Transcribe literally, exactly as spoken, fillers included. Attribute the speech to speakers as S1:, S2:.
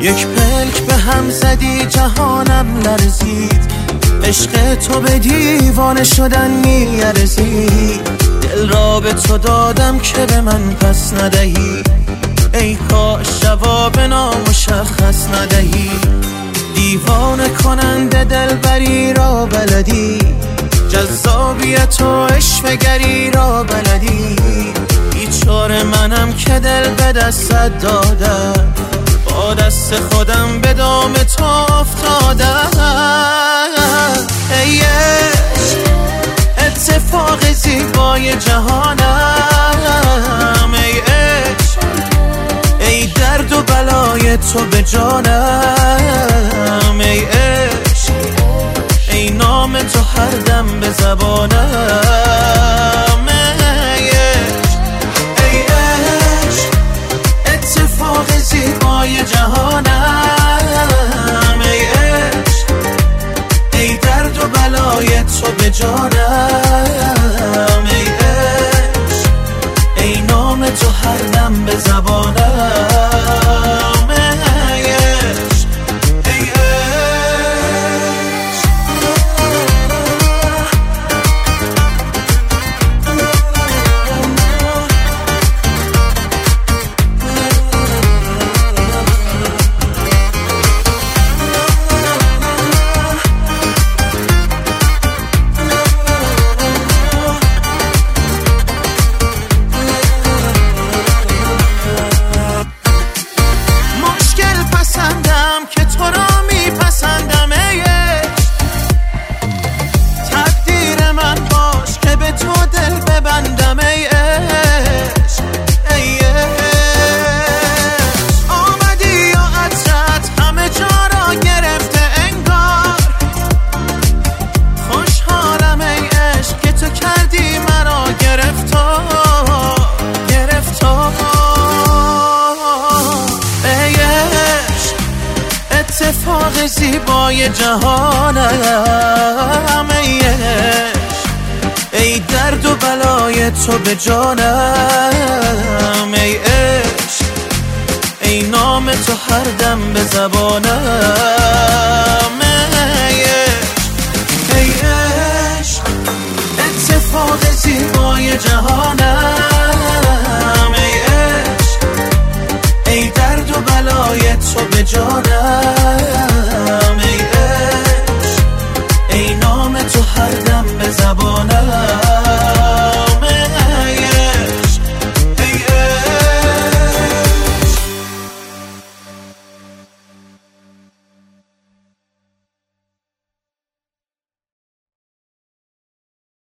S1: یک پلک به هم زدی جهانم لرزید، عشق تو به دیوانه شدن میارزید. دل را به تو دادم که به من پس ندهی، ای کاش جواب نامشخص ندهی. دیوانه کننده دلبری را بلدی، جذابیت و عشوه‌گری را بلدی. بیچاره منم که دل به دستت دادم، با دست خودم به دام تو افتادم. ای عشق اتفاق زیبای جهانم، ای عشق ای درد و بلای تو به جانم. ای عشق ای نام تو هر دم به زبانم. ای عشق ای عشق اتفاق زیبای جهانم، ای عشق ای درد و بلای تو به جانم. ای عشق ای نام تو هر دم به زبانم. ای عشق ای اتفاق زیبای جهانم، ای عشق ای درد و بلای تو به جانم. ای عشق ای نام تو هر دم به زبانم. ای عشق ای عشق اتفاق زیبای جهانم، ای عشق ای درد و بلای تو به جانم. ای عشق ای نام تو هر دم به زبانم.